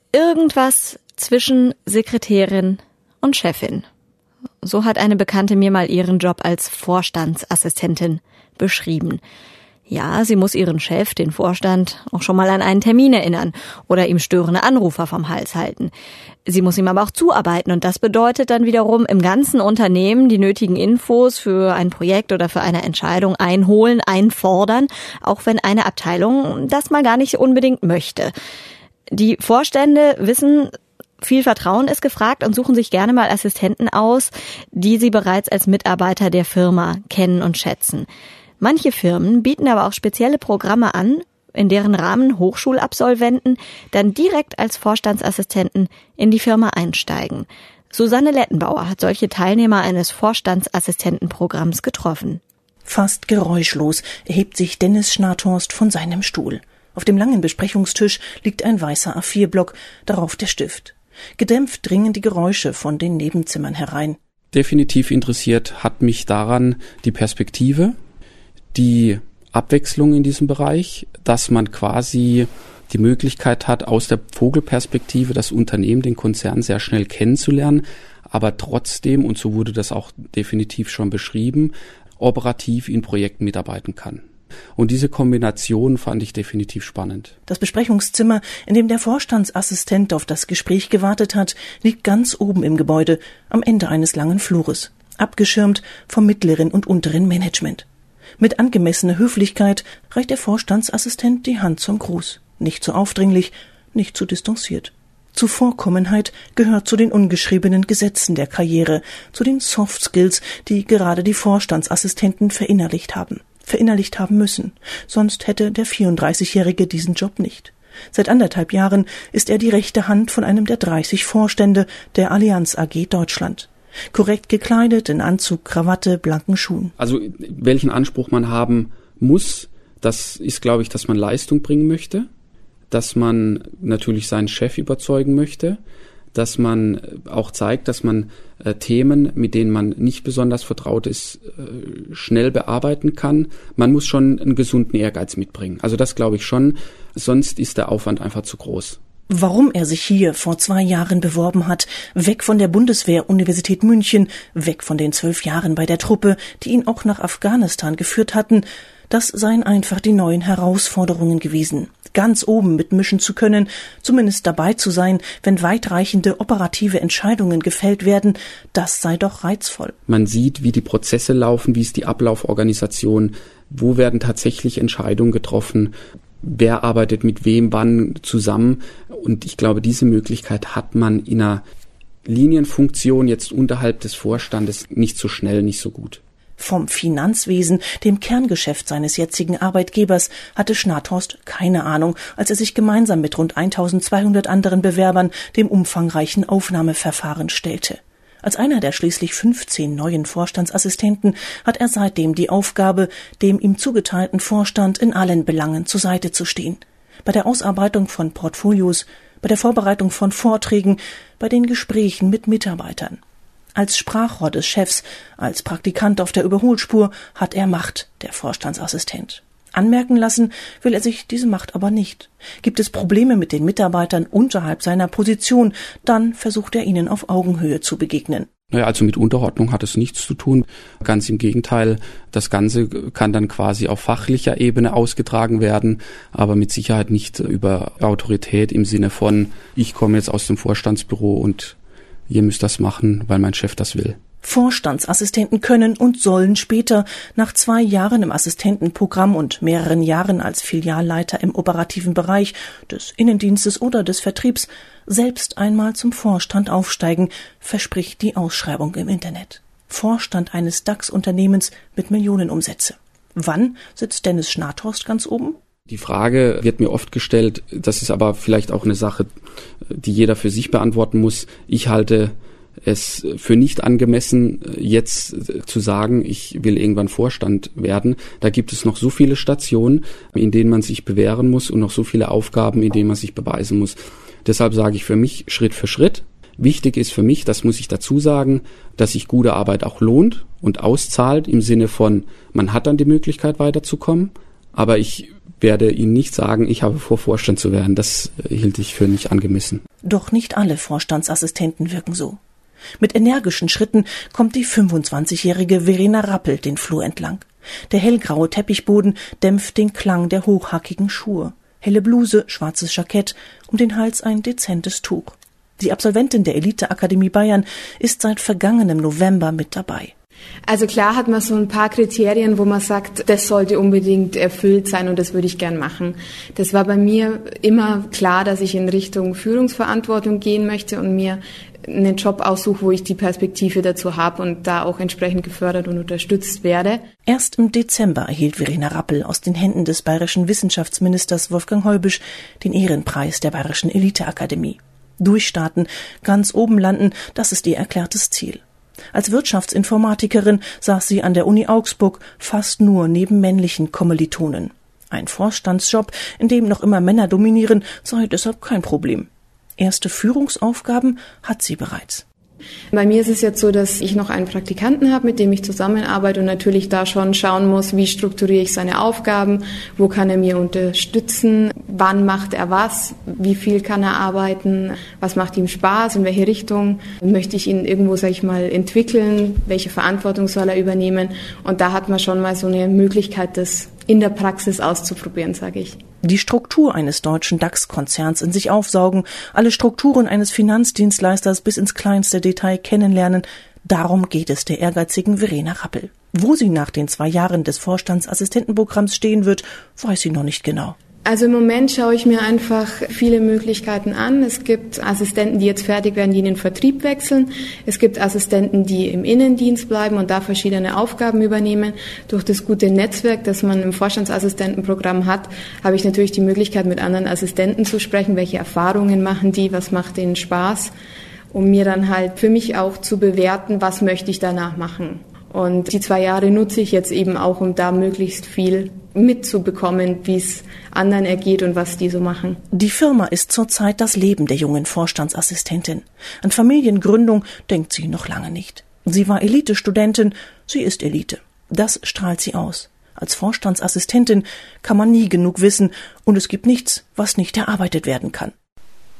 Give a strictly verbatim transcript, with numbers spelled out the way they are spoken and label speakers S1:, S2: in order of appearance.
S1: irgendwas zwischen Sekretärin und Chefin. So hat eine Bekannte mir mal ihren Job als Vorstandsassistentin beschrieben. Ja, sie muss ihren Chef, den Vorstand, auch schon mal an einen Termin erinnern oder ihm störende Anrufer vom Hals halten. Sie muss ihm aber auch zuarbeiten und das bedeutet dann wiederum im ganzen Unternehmen die nötigen Infos für ein Projekt oder für eine Entscheidung einholen, einfordern, auch wenn eine Abteilung das mal gar nicht unbedingt möchte. Die Vorstände wissen, viel Vertrauen ist gefragt und suchen sich gerne mal Assistenten aus, die sie bereits als Mitarbeiter der Firma kennen und schätzen. Manche Firmen bieten aber auch spezielle Programme an, in deren Rahmen Hochschulabsolventen dann direkt als Vorstandsassistenten in die Firma einsteigen. Susanne Lettenbauer hat solche Teilnehmer eines Vorstandsassistentenprogramms getroffen.
S2: Fast geräuschlos erhebt sich Dennis Schnathorst von seinem Stuhl. Auf dem langen Besprechungstisch liegt ein weißer A vier Block, darauf der Stift. Gedämpft dringen die Geräusche von den Nebenzimmern herein.
S3: Definitiv interessiert hat mich daran die Perspektive, die Abwechslung in diesem Bereich, dass man quasi die Möglichkeit hat, aus der Vogelperspektive das Unternehmen, den Konzern sehr schnell kennenzulernen, aber trotzdem, und so wurde das auch definitiv schon beschrieben, operativ in Projekten mitarbeiten kann. Und diese Kombination fand ich definitiv spannend.
S2: Das Besprechungszimmer, in dem der Vorstandsassistent auf das Gespräch gewartet hat, liegt ganz oben im Gebäude, am Ende eines langen Flures, abgeschirmt vom mittleren und unteren Management. Mit angemessener Höflichkeit reicht der Vorstandsassistent die Hand zum Gruß. Nicht zu aufdringlich, nicht zu distanziert. Zuvorkommenheit gehört zu den ungeschriebenen Gesetzen der Karriere, zu den Soft Skills, die gerade die Vorstandsassistenten verinnerlicht haben. Verinnerlicht haben müssen. Sonst hätte der vierunddreißigjährige diesen Job nicht. Seit anderthalb Jahren ist er die rechte Hand von einem der dreißig Vorstände der Allianz A G Deutschland. Korrekt gekleidet, in Anzug, Krawatte, blanken Schuhen.
S3: Also welchen Anspruch man haben muss, das ist, glaube ich, dass man Leistung bringen möchte, dass man natürlich seinen Chef überzeugen möchte, dass man auch zeigt, dass man äh, Themen, mit denen man nicht besonders vertraut ist, äh, schnell bearbeiten kann. Man muss schon einen gesunden Ehrgeiz mitbringen. Also das glaube ich schon, sonst ist der Aufwand einfach zu groß.
S2: Warum er sich hier vor zwei Jahren beworben hat, weg von der Bundeswehr-Universität München, weg von den zwölf Jahren bei der Truppe, die ihn auch nach Afghanistan geführt hatten, das seien einfach die neuen Herausforderungen gewesen. Ganz oben mitmischen zu können, zumindest dabei zu sein, wenn weitreichende operative Entscheidungen gefällt werden, das sei doch reizvoll.
S3: Man sieht, wie die Prozesse laufen, wie ist die Ablauforganisation, wo werden tatsächlich Entscheidungen getroffen, wer arbeitet mit wem wann zusammen. Und ich glaube, diese Möglichkeit hat man in einer Linienfunktion jetzt unterhalb des Vorstandes nicht so schnell, nicht so gut.
S2: Vom Finanzwesen, dem Kerngeschäft seines jetzigen Arbeitgebers, hatte Schnathorst keine Ahnung, als er sich gemeinsam mit rund eintausendzweihundert anderen Bewerbern dem umfangreichen Aufnahmeverfahren stellte. Als einer der schließlich fünfzehn neuen Vorstandsassistenten hat er seitdem die Aufgabe, dem ihm zugeteilten Vorstand in allen Belangen zur Seite zu stehen. Bei der Ausarbeitung von Portfolios, bei der Vorbereitung von Vorträgen, bei den Gesprächen mit Mitarbeitern. Als Sprachrohr des Chefs, als Praktikant auf der Überholspur hat er Macht, der Vorstandsassistent. Anmerken lassen will er sich diese Macht aber nicht. Gibt es Probleme mit den Mitarbeitern unterhalb seiner Position, dann versucht er ihnen auf Augenhöhe zu begegnen.
S3: Naja, also mit Unterordnung hat es nichts zu tun. Ganz im Gegenteil, das Ganze kann dann quasi auf fachlicher Ebene ausgetragen werden, aber mit Sicherheit nicht über Autorität im Sinne von, ich komme jetzt aus dem Vorstandsbüro und ihr müsst das machen, weil mein Chef das will.
S2: Vorstandsassistenten können und sollen später, nach zwei Jahren im Assistentenprogramm und mehreren Jahren als Filialleiter im operativen Bereich des Innendienstes oder des Vertriebs, selbst einmal zum Vorstand aufsteigen, verspricht die Ausschreibung im Internet. Vorstand eines DAX-Unternehmens mit Millionenumsätze. Wann sitzt Dennis Schnathorst ganz oben?
S3: Die Frage wird mir oft gestellt, das ist aber vielleicht auch eine Sache, die jeder für sich beantworten muss. Ich halte es für nicht angemessen, jetzt zu sagen, ich will irgendwann Vorstand werden. Da gibt es noch so viele Stationen, in denen man sich bewähren muss und noch so viele Aufgaben, in denen man sich beweisen muss. Deshalb sage ich für mich Schritt für Schritt. Wichtig ist für mich, das muss ich dazu sagen, dass sich gute Arbeit auch lohnt und auszahlt im Sinne von, man hat dann die Möglichkeit weiterzukommen. aber ich werde Ihnen nicht sagen, ich habe vor, Vorstand zu werden. Das hielt ich für nicht angemessen.
S2: Doch nicht alle Vorstandsassistenten wirken so. Mit energischen Schritten kommt die fünfundzwanzigjährige Verena Rappel den Flur entlang. Der hellgraue Teppichboden dämpft den Klang der hochhackigen Schuhe. Helle Bluse, schwarzes Jackett, um den Hals ein dezentes Tuch. Die Absolventin der Elite-Akademie Bayern ist seit vergangenem November mit dabei.
S4: Also klar hat man so ein paar Kriterien, wo man sagt, das sollte unbedingt erfüllt sein und das würde ich gern machen. Das war bei mir immer klar, dass ich in Richtung Führungsverantwortung gehen möchte und mir einen Job aussuche, wo ich die Perspektive dazu habe und da auch entsprechend gefördert und unterstützt werde.
S2: Erst im Dezember erhielt Verena Rappel aus den Händen des bayerischen Wissenschaftsministers Wolfgang Heubisch den Ehrenpreis der Bayerischen Elite-Akademie. Durchstarten, ganz oben landen, das ist ihr erklärtes Ziel. Als Wirtschaftsinformatikerin saß sie an der Uni Augsburg fast nur neben männlichen Kommilitonen. Ein Vorstandsjob, in dem noch immer Männer dominieren, sei deshalb kein Problem. Erste Führungsaufgaben hat sie bereits.
S4: Bei mir ist es jetzt so, dass ich noch einen Praktikanten habe, mit dem ich zusammenarbeite und natürlich da schon schauen muss, wie strukturiere ich seine Aufgaben, wo kann er mir unterstützen, wann macht er was, wie viel kann er arbeiten, was macht ihm Spaß, in welche Richtung möchte ich ihn irgendwo, sag ich mal, entwickeln, welche Verantwortung soll er übernehmen und da hat man schon mal so eine Möglichkeit, das in der Praxis auszuprobieren, sage ich.
S2: Die Struktur eines deutschen DAX-Konzerns in sich aufsaugen, alle Strukturen eines Finanzdienstleisters bis ins kleinste Detail kennenlernen, darum geht es der ehrgeizigen Verena Rappel. Wo sie nach den zwei Jahren des Vorstandsassistentenprogramms stehen wird, weiß sie noch nicht genau.
S4: Also im Moment schaue ich mir einfach viele Möglichkeiten an. Es gibt Assistenten, die jetzt fertig werden, die in den Vertrieb wechseln. Es gibt Assistenten, die im Innendienst bleiben und da verschiedene Aufgaben übernehmen. Durch das gute Netzwerk, das man im Vorstandsassistentenprogramm hat, habe ich natürlich die Möglichkeit, mit anderen Assistenten zu sprechen. Welche Erfahrungen machen die? Was macht denen Spaß? Um mir dann halt für mich auch zu bewerten, was möchte ich danach machen. Und die zwei Jahre nutze ich jetzt eben auch, um da möglichst viel mitzubekommen, wie es anderen ergeht und was die so machen.
S2: Die Firma ist zurzeit das Leben der jungen Vorstandsassistentin. An Familiengründung denkt sie noch lange nicht. Sie war Elite-Studentin, sie ist Elite. Das strahlt sie aus. Als Vorstandsassistentin kann man nie genug wissen und es gibt nichts, was nicht erarbeitet werden kann.